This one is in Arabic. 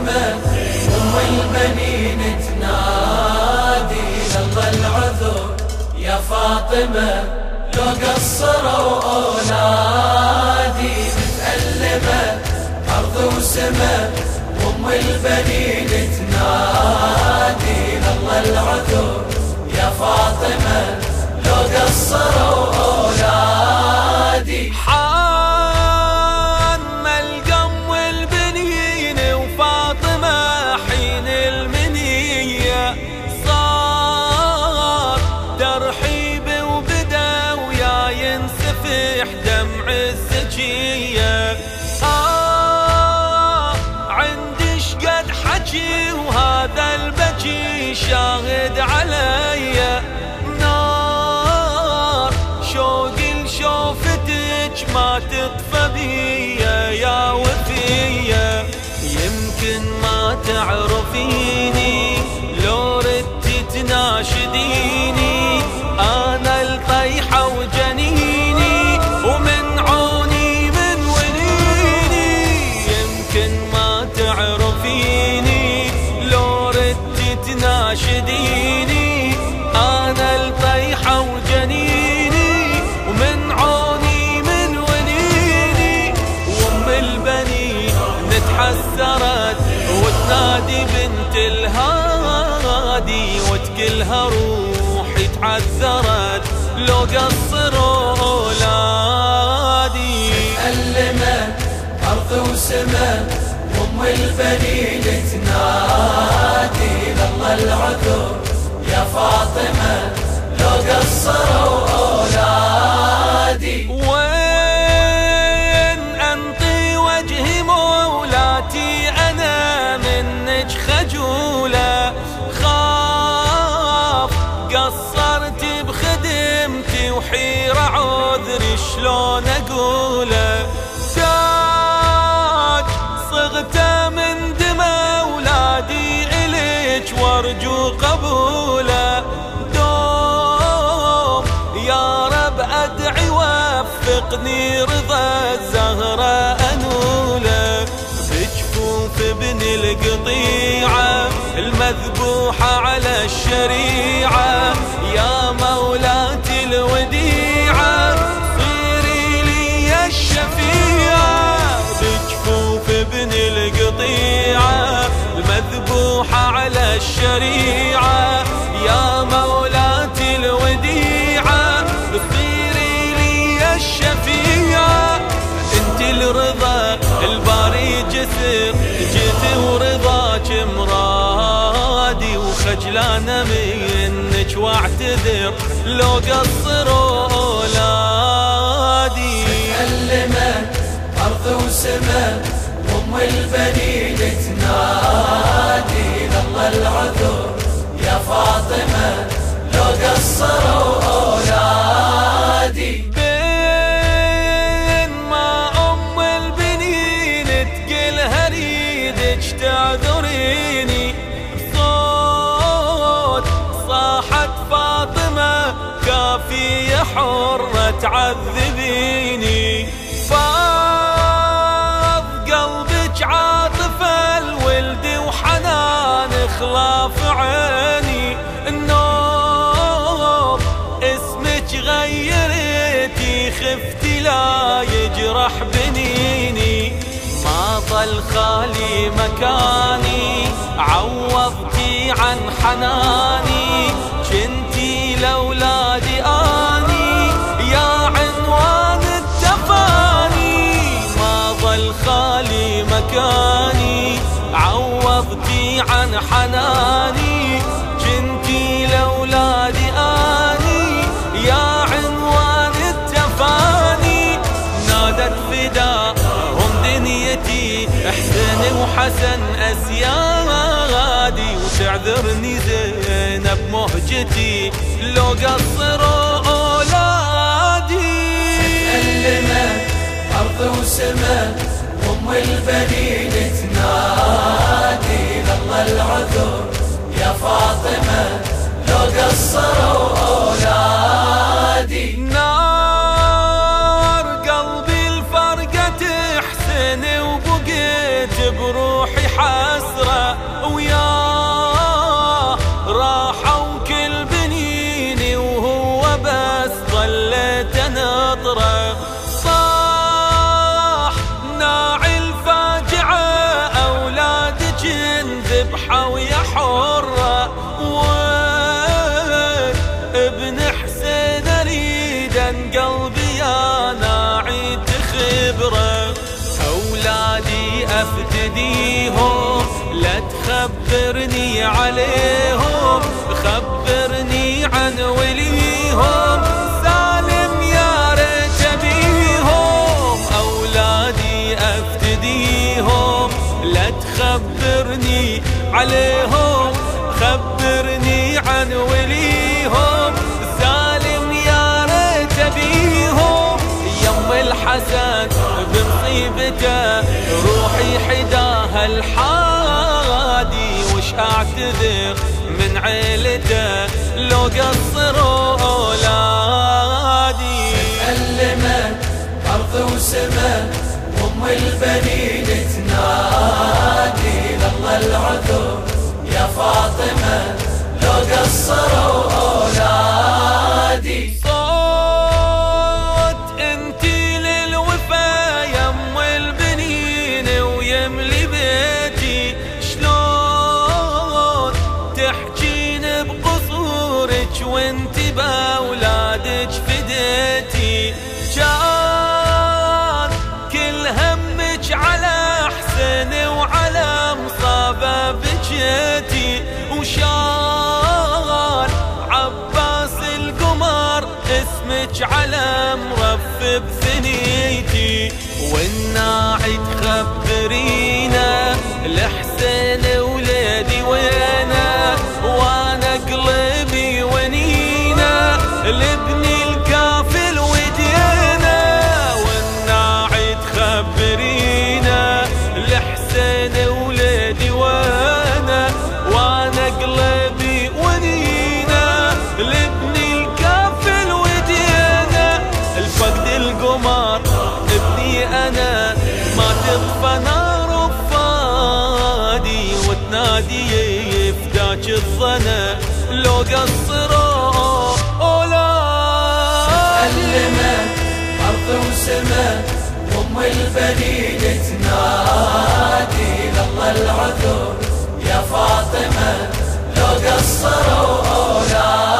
فاطمة أم البنين تنادي لله العذر يا فاطمة لو قصروا أولادي متألمة أرض وسما أم البنين تنادي لله العذر يا فاطمة لو قصروا أولادي دمع الزكية عندي شقد حكي وهذا البكي شاهد علي نار شوقي لشوفتك ما تطفى بيا يا وفية يمكن ما تعرفيني لو ردتي تناشديني أنا الطيحة وجنيني تناشديني أنا الطيحة وجنيني ومن عوني من ونيني وأم البنين نتحسرت وتنادي بنت الهادي وتقلها روحي تعذرت لو قصروا أولادي ألمت أرض وسما أم البنين تنادي لله العذر يا فاطمة لو قصروا أولادي وين أنطي وجهي مولاتي أنا منك خجولة خاف قصرت بخدمتي وحيرة عذري شلون أقوله صغته من دمى أولادي إليك وارجو قبوله دوم يا رب أدعي وفقني رضا الزهرة أنوله بجفوف ابن القطيعة المذبوحة على الشريعة يا مولاتي الوديعة صيري لي الشفيعة بجفوف ابن القطيعة المذبوحة على الشريعة يا مولاتي الوديعة صيري لي الشفيعة انت الرضا الباري جسر جيت ورضاك مرادي وخجلانة منك واعتذر لو قصروا أولادي تألمت أرض وسما أم البنين تنادي لله العذر يا فاطمة لو قصروا أولادي بين ما أم البنين تقلها ريدك تعذريني بصوت صاحت فاطمة كافية حرة تعذبيني عاطفة الولد وحنان خلاف عيني النوم اسمك غيرتي خفتي لا يجرح بنيني ما ظل خالي مكاني عوضتي عن حناني جنتي لأولادي آني يا عنوان التفاني ما ظل خالي مكاني عوضتي عن حناني جنتي لأولادي آني يا عنوان التفاني نادت فداهم دنيتي حسين وحسن أسيادي وتعذرني زينب مهجتي لو قصروا أولادي تألمت أرض وسما أم البنين تنادي لله العذر يا فاطمة لو قصروا أولادي نار قلبي الفرقة تحسن وبقيت بروحي حسرة خبرني عليهم، خبرني عن وليهم، سالم يا ريت بيهم أولادي أفتديهم. لا تخبرني عليهم، خبرني عن وليهم، سالم يا ريت بيهم. يم الحسن بمصيبته روحي حداها الحادي، وش اعتذر من عيلته لو قصروا اولادي. تألمت أرض وسما وأم البنين تنادي، لله العذر يا فاطمة لو قصروا أولادي. صوت انتي للوفا يم البنين ويملي بيتي، شلون تحجين بقصورك وانتي باولادك فديتي. كان كل همك على حسين وعلى مصابه بجيتي، وشان عباس القمر اسمك على مرف بثنيتي. والناعي تخبرينا الحسين ولادي وينه، وانا قلبي ونينا لابني الكافل ودينا. والناعي تخبرينا الحسين ولادي وينه، وانا قلبي ونينا لابني الكافل ودينا. الفقد القمر ابني انا ما تطفى نار فادي، وتنادي يفداك الظنا لو قصروا اولادي. تألمت أرض وسما وأم البنين تنادي، لله العذر يا فاطمة لو قصروا أولادي.